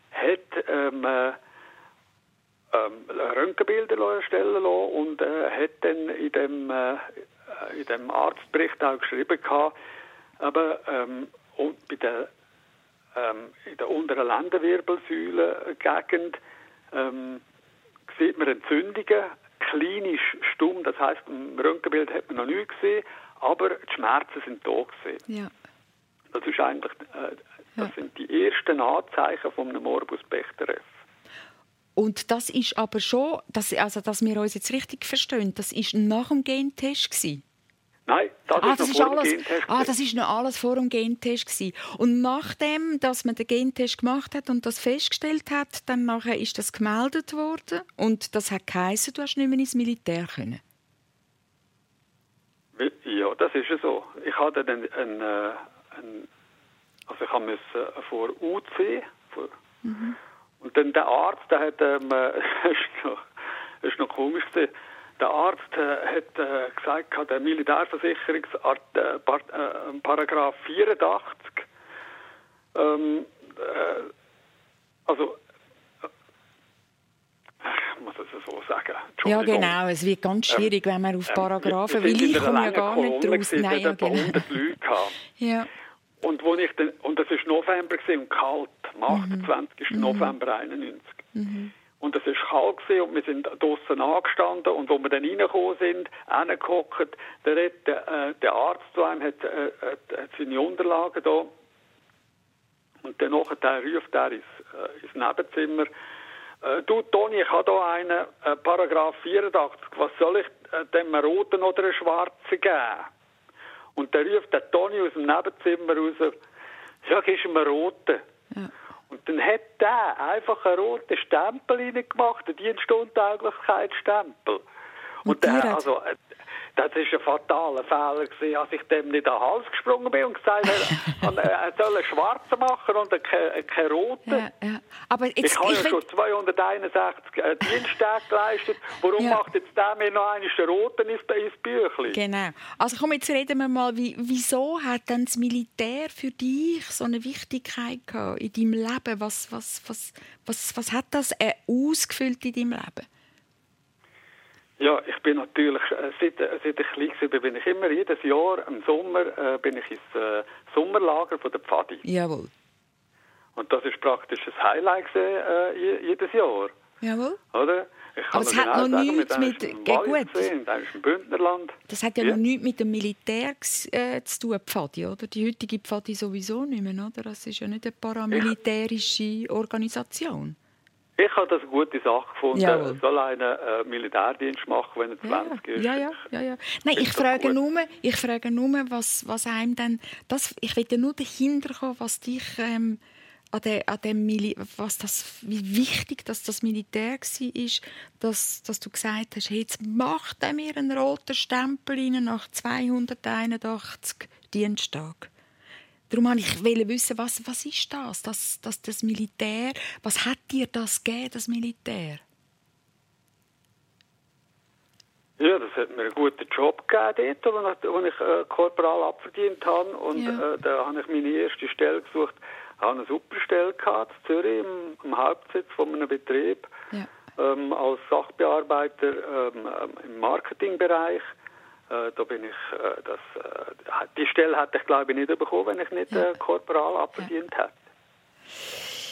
Röntgenbilder erstellen lassen und hat dann in dem Arztbericht auch geschrieben gehabt, aber und bei der in der unteren Lendenwirbelsäule-Gegend sieht man Entzündungen, klinisch stumm, das heisst, im Röntgenbild hat man noch nie gesehen, aber die Schmerzen sind da gewesen. Ja. Das ist eigentlich, das sind die ersten Anzeichen von einem Morbus Bechterew. Und das ist aber schon, dass wir uns jetzt richtig verstehen, das war nach dem Gentest gewesen. Nein, das ist noch vor dem Gentest. Das ist noch alles vor dem Gentest gewesen. Und nachdem, dass man den Gentest gemacht hat und das festgestellt hat, dann nachher ist das gemeldet worden und das hat geheißen, du hast nicht mehr ins Militär können. Ja, das ist so. Ich hatte dann ich musste vor UC und dann der Arzt, der hat das ist noch komisch gewesen. Der Arzt hat gesagt, der Militärversicherungsart Paragraph 84, ich muss es so sagen. Ja, genau, es wird ganz schwierig, wenn man auf Paragraphen, weil ich komme ja gar nicht raus. Nein, ja, genau. Ja. Und das war November und kalt, am 28. November 1991. Und es war kalt und wir sind draussen angestanden und als wir dann reingekommen sind, hingehockt, der Arzt zu einem hat seine Unterlagen da und dann ruft er ins Nebenzimmer. Du Toni, ich habe hier einen Paragraph 84, was soll ich dem Roten oder einem Schwarzen geben? Und dann ruft der Toni aus dem Nebenzimmer raus, sag, ist ihm ein Roten. Ja. Und dann hat der einfach einen roten Stempel reingemacht, einen Dienstuntauglichkeitsstempel. Und das war ein fataler Fehler gewesen, als ich dem nicht an den Hals gesprungen bin und gesagt habe, er soll einen Schwarzen machen und keinen roten. Ja. Aber jetzt, ich habe ja schon 261 Diensttage geleistet. Warum macht jetzt der mir noch einen roten ins Büchlein? Genau. Also komm, jetzt reden wir mal, wieso hat denn das Militär für dich so eine Wichtigkeit gehabt in deinem Leben? Was hat das ausgefüllt in deinem Leben? Ja, ich bin natürlich, seit ich klein war, bin ich immer jedes Jahr im Sommer bin ich ins Sommerlager von der Pfadi. Jawohl. Und das ist praktisch ein Highlight jedes Jahr. Jawohl. Oder? Aber es hat noch nichts mit im Bündnerland. Das hat ja noch nichts mit dem Militär zu tun, Pfadi, oder? Die heutige Pfadi sowieso nicht mehr, oder? Das ist ja nicht eine paramilitärische Organisation. Ich habe das eine gute Sache gefunden. Jawohl. Soll einer Militärdienst machen, wenn er 20 ist? Ja. Nein, ich frage nur, was einem dann... Ich will ja nur dahinter kommen, was dich wie wichtig das Militär war, dass du gesagt hast, hey, jetzt macht er mir einen roten Stempel rein nach 281 Diensttagen. Darum wollte ich wissen, was ist das? Das Militär, was hat dir das gegeben, das Militär? Ja, das hat mir einen guten Job gegeben dort, wo ich Korporal abverdient habe. Und da habe ich meine erste Stelle gesucht. Ich hatte eine super Stelle gehabt, in Zürich, im Hauptsitz von einem Betrieb, als Sachbearbeiter im Marketingbereich. Da bin ich, die Stelle hätte ich, glaube ich, nicht bekommen, wenn ich nicht Korporal abverdient hätte.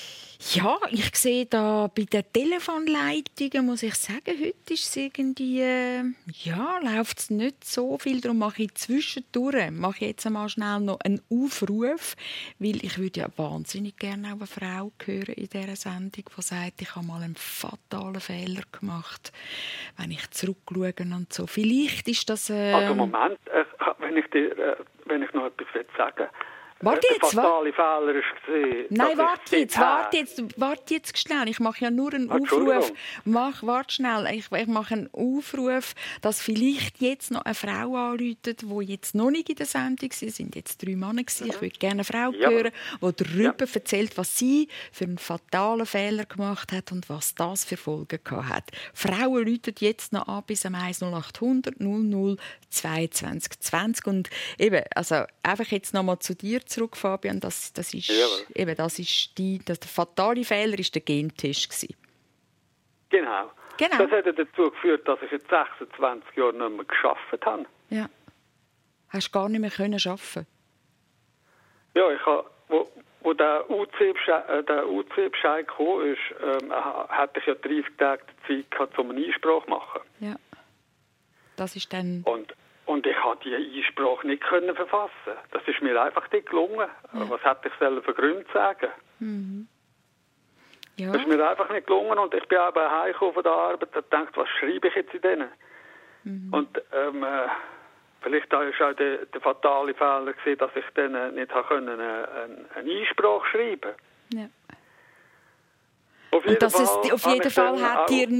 Ja, ich sehe da bei den Telefonleitungen, muss ich sagen, heute ist es irgendwie, läuft es nicht so viel. Darum mache ich zwischendurch, jetzt einmal schnell noch einen Aufruf, weil ich würde ja wahnsinnig gerne auch eine Frau hören in dieser Sendung, die sagt, ich habe mal einen fatalen Fehler gemacht, wenn ich zurückschaue und so. Vielleicht ist das... Also Moment, wenn ich noch etwas sagen will. Warte jetzt, der fatale Fehler ist gesehen. Nein, warte jetzt schnell. Ich mache ja nur einen Aufruf. Warte schnell. Ich mache einen Aufruf, dass vielleicht jetzt noch eine Frau anruft, die jetzt noch nicht in der Sendung ist. Es sind jetzt 3 Männer gewesen. Ich würde gerne eine Frau hören, die darüber erzählt, was sie für einen fatalen Fehler gemacht hat und was das für Folgen gehabt hat. Frauen rufen jetzt noch an bis am 0800 00 22 20. Und eben, also einfach jetzt noch mal zu dir zurück, Fabian. Das ist eben, der fatale Fehler ist der Gentest gewesen. Genau. Das hat dazu geführt, dass ich jetzt 26 Jahre nicht mehr gearbeitet habe. Ja. Hast gar nicht mehr arbeiten? Ja, ich habe, wo der UC-Bescheid kam, hatte ich ja 30 Tage Zeit gehabt, um eine Einsprache zu machen. Ja. Das ist dann... Und ich konnte die Einsprache nicht verfassen. Das ist mir einfach nicht gelungen. Ja. Was hätte ich für Gründe sagen? Mhm. Ja. Das ist mir einfach nicht gelungen. Und ich bin aber heimgekommen von der Arbeit und dachte, was schreibe ich jetzt in denen? Mhm. Und vielleicht war auch der fatale Fehler gewesen, dass ich dann nicht eine Einsprache schreiben konnte. Ja. Auf jeden Fall hat dir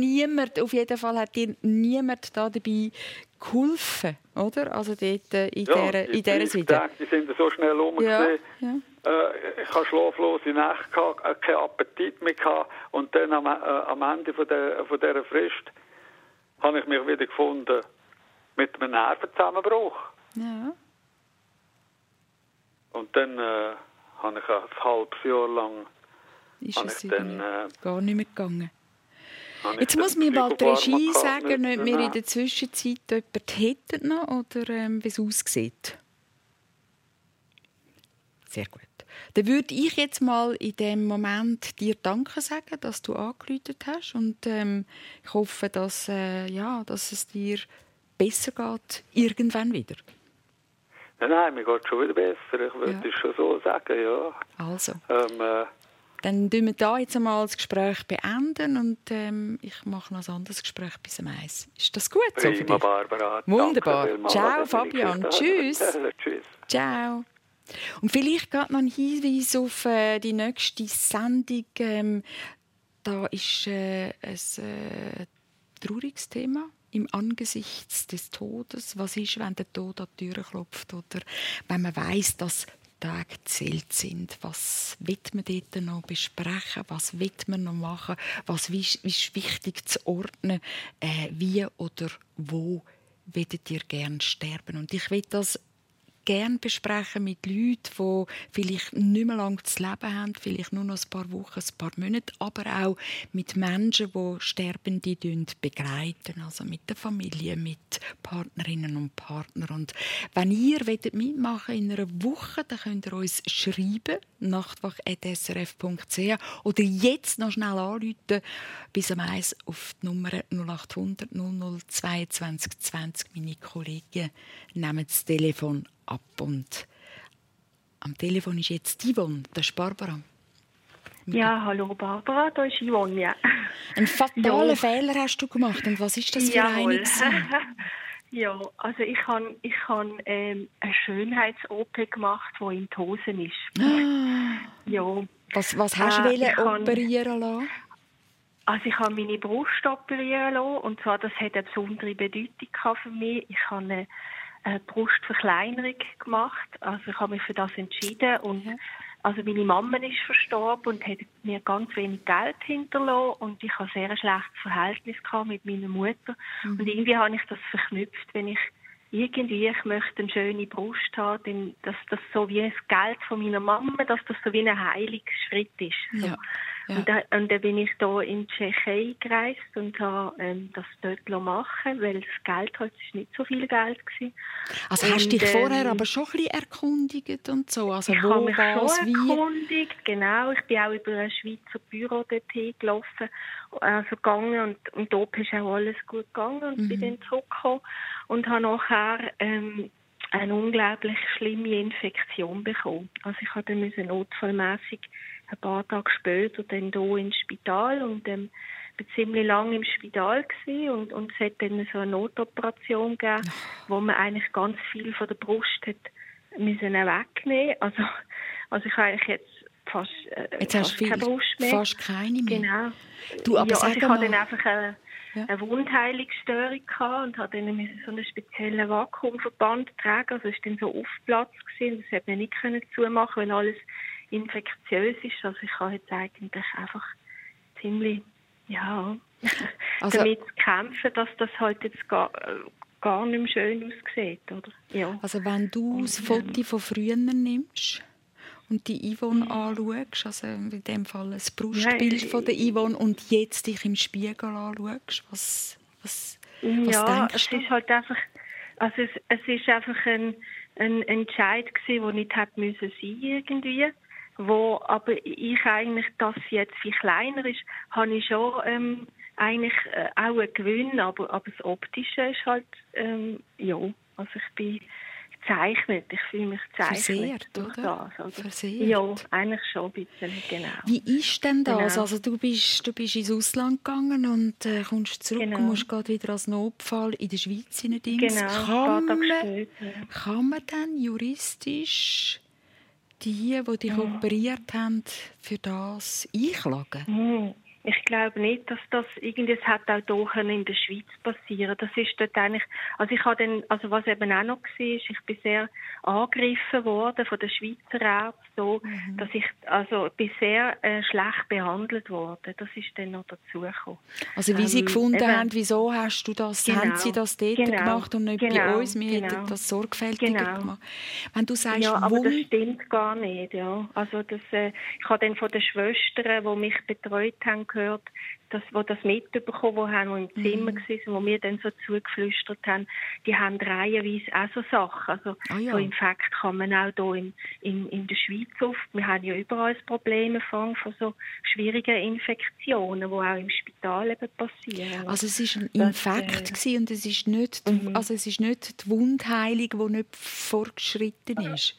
niemand da dabei geholfen, oder? Also dort in dieser Seite. Die sind so schnell rumgesehen. Ja. Ich hatte schlaflose Nächte, keinen Appetit mehr gehabt. Und dann am Ende von dieser Frist habe ich mich wieder gefunden mit einem Nervenzusammenbruch. Ja. Und dann habe ich ein halbes Jahr lang gar nicht mehr gegangen. Jetzt muss mir mal die Regie sagen, ob wir in der Zwischenzeit jemanden hätten noch, oder wie es aussieht. Sehr gut. Dann würde ich jetzt mal in dem Moment dir Danke sagen, dass du angerufen hast. Und ich hoffe, dass es dir besser geht, irgendwann wieder. Nein, mir geht es schon wieder besser. Ich würde es schon so sagen, ja. Also. Dann beenden wir da jetzt einmal das Gespräch beenden und ich mache noch ein anderes Gespräch bis um 1. Ist das gut so für dich? Barbara. Wunderbar. Ciao, Fabian. Tschüss. Tschüss. Ciao. Und vielleicht gerade noch ein Hinweis auf die nächste Sendung. Da ist ein trauriges Thema. Im Angesicht des Todes. Was ist, wenn der Tod an die Tür klopft? Oder wenn man weiss, dass Tage gezählt sind. Was will man dort noch besprechen? Was will man noch machen? Was ist wichtig zu ordnen? Wie oder wo würdet ihr gerne sterben? Und ich will das gerne besprechen mit Leuten, die vielleicht nicht mehr lange zu leben haben, vielleicht nur noch ein paar Wochen, ein paar Monate, aber auch mit Menschen, die Sterbende begleiten, also mit der Familie, mit Partnerinnen und Partnern. Und wenn ihr mitmachen wollt in einer Woche, dann könnt ihr uns schreiben, nachtwach@srf.ch oder jetzt noch schnell anrufen bis am 1 auf die Nummer 0800 00 22 20. Meine Kollegen nehmen das Telefon ab. Und am Telefon ist jetzt Yvonne, das ist Barbara. Ja, hallo Barbara, da ist Yvonne, ja. Einen fatalen Fehler hast du gemacht. Und was ist das für eine? Ja, also ich habe eine Schönheits-OP gemacht, die in die Hosen ist. Ja. Was hast du operieren lassen? Also ich habe meine Brust operieren lassen. Und zwar, das hat eine besondere Bedeutung für mich. Ich habe eine Brustverkleinerung gemacht. Also ich habe mich für das entschieden. Und also meine Mama ist verstorben und hat mir ganz wenig Geld hinterlassen. Und ich hatte sehr ein schlechtes Verhältnis mit meiner Mutter. Und irgendwie habe ich das verknüpft, wenn ich möchte eine schöne Brust haben, dass das so wie das Geld von meiner Mama, dass das so wie ein heiliger Schritt ist. So. Ja. Ja. Und dann bin ich hier in die Tschechei gereist und habe das dort machen, weil das Geld halt nicht so viel Geld war. Also hast du dich vorher aber schon ein bisschen erkundigt und so? Also ich habe mich schon erkundigt, genau. Ich bin auch über ein Schweizer Büro dorthin gelaufen, also gegangen und dort ist auch alles gut gegangen und bin dann zurückgekommen und habe nachher eine unglaublich schlimme Infektion bekommen. Also ich musste notfallmässig ein paar Tage später dann hier ins Spital und war ziemlich lange im Spital gewesen und es hat dann so eine Notoperation gegeben, wo man eigentlich ganz viel von der Brust hat müssen wegnehmen. Also ich habe eigentlich jetzt fast keine Brust mehr. Fast keine mehr. Genau. Du, aber also ich mal, hatte dann einfach eine Wundheilungsstörung gehabt und habe dann so einen speziellen Vakuumverband tragen. Also es war dann so Aufplatz gewesen. Das hätte man nicht zumachen, weil alles infektiös ist. Also ich habe jetzt eigentlich einfach ziemlich, damit zu kämpfen, dass das halt jetzt gar nicht mehr schön aussieht, oder? Ja. Also wenn du das Foto von früher nimmst und die Yvonne anschaust, also in dem Fall ein Brustbild von der Yvonne und jetzt dich im Spiegel anschaust, was denkst du? Es ist halt einfach, also es ist einfach ein Entscheid gewesen, der nicht hätte sein irgendwie. Wo aber ich eigentlich, dass sie jetzt viel kleiner ist, habe ich schon eigentlich auch einen Gewinn, aber das Optische ist halt, also ich bin gezeichnet, ich fühle mich gezeichnet. Versehrt, oder? Versehrt. Ja, eigentlich schon ein bisschen, genau. Wie ist denn das? Genau. Also du bist ins Ausland gegangen und kommst zurück und musst gerade wieder als Notfall in der Schweiz hinein. Genau, kann man dann juristisch die dich operiert haben, für das einklagen? Ich glaube nicht, dass das irgendwas hat auch hier in der Schweiz passieren. Das ist dort eigentlich, also ich habe dann, also was eben auch noch war, ich bin sehr angegriffen worden von den Schweizer Ärzten, so, dass ich, also bin sehr schlecht behandelt worden. Das ist dann noch dazugekommen. Also wie sie gefunden haben, wieso hast du das, haben sie das dort gemacht und nicht bei uns? Wir hätten das sorgfältiger gemacht. Wenn du sagst, aber das stimmt gar nicht, ja. Also das, ich habe dann von den Schwestern, die mich betreut haben, gehört, die das mitbekommen haben, die im Zimmer waren, wo wir dann so zugeflüstert haben, die haben reihenweise auch so Sachen. Also so Infekt kann man auch hier in der Schweiz oft. Wir haben ja überall das Problem von so schwierigen Infektionen, die auch im Spital eben passieren. Also es war ein Infekt und es ist nicht, also es ist nicht die Wundheilung, die nicht fortgeschritten ist.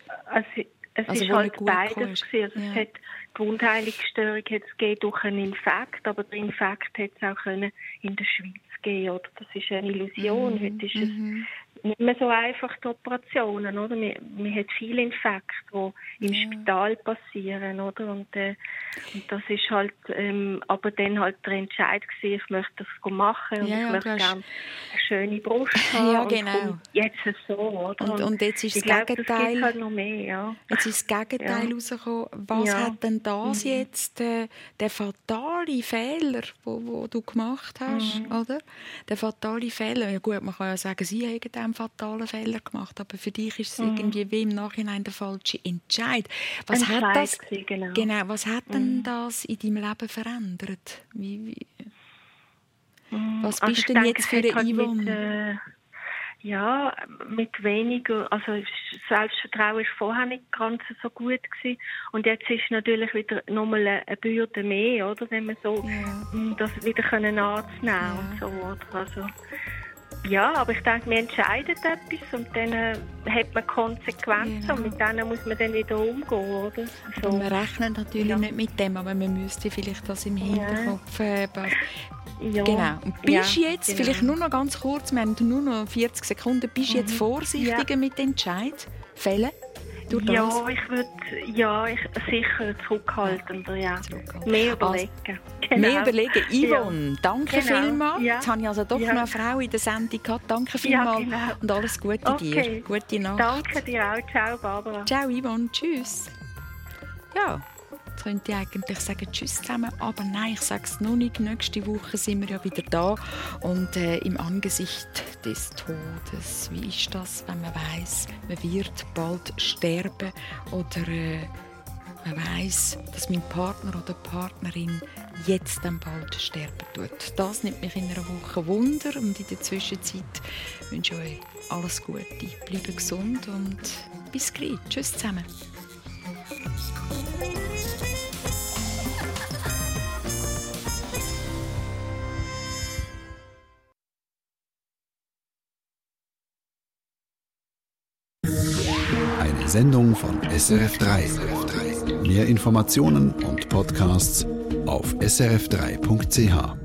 Es ist halt beides gewesen. Also es hat die Wundheilungsstörung durch einen Infekt, aber der Infekt hätte es auch in der Schweiz geben. Oder? Das ist eine Illusion. Heute ist es nicht mehr so einfach, die Operationen. Oder? Man hat viele Infekte, die im Spital passieren. Oder? Und das ist halt, aber dann halt der Entscheid gewesen, ich möchte das machen und ich möchte gerne eine schöne Brust haben. Ja, genau. Und jetzt ist es so. Oder? Und jetzt ist das Gegenteil. Das gibt halt noch mehr, ja. Jetzt ist das Gegenteil rausgekommen. Was hat denn das jetzt, der fatale Fehler, den du gemacht hast, oder? Der fatale Fehler. Ja gut, man kann ja sagen, sie haben einen fatalen Fehler gemacht, aber für dich ist es irgendwie wie im Nachhinein der falsche Entscheid. Was hat das? Genau. Was hat denn das in deinem Leben verändert? Was bist denn jetzt für eine Yvonne? Mit weniger, also Selbstvertrauen war vorher nicht ganz so gut gewesen. Und jetzt ist natürlich wieder nochmal eine Bürde mehr, oder? Wenn man so das wieder anzunehmen und so, oder? Also, ja, aber ich denke, wir entscheiden etwas und dann hat man Konsequenzen und mit denen muss man dann wieder umgehen, oder? So. Wir rechnen natürlich nicht mit dem, aber man müsste vielleicht das im Hinterkopf haben. Ja. Genau. Und bist jetzt, vielleicht nur noch ganz kurz, wir haben nur noch 40 Sekunden, bist du jetzt vorsichtiger mit Entscheid fällen? Ja, ich würde sicher zurückhaltender, Mehr überlegen. Genau. Mehr überlegen. Yvonne, danke vielmals. Ja. Jetzt habe ich also doch noch eine Frau in der Sendung gehabt. Danke vielmals und alles Gute dir. Gute Nacht. Danke dir auch. Ciao, Barbara. Ciao, Yvonne. Tschüss. Ja, jetzt könnte ich eigentlich sagen Tschüss zusammen, aber nein, ich sage es noch nicht. Nächste Woche sind wir ja wieder da und im Angesicht des Todes. Wie ist das, wenn man weiss, man wird bald sterben oder man weiss, dass mein Partner oder Partnerin jetzt dann bald sterben tut. Das nimmt mich in einer Woche Wunder und in der Zwischenzeit wünsche ich euch alles Gute. Bleibt gesund und bis gleich. Tschüss zusammen. Eine Sendung von SRF3. Mehr Informationen und Podcasts auf srf3.ch.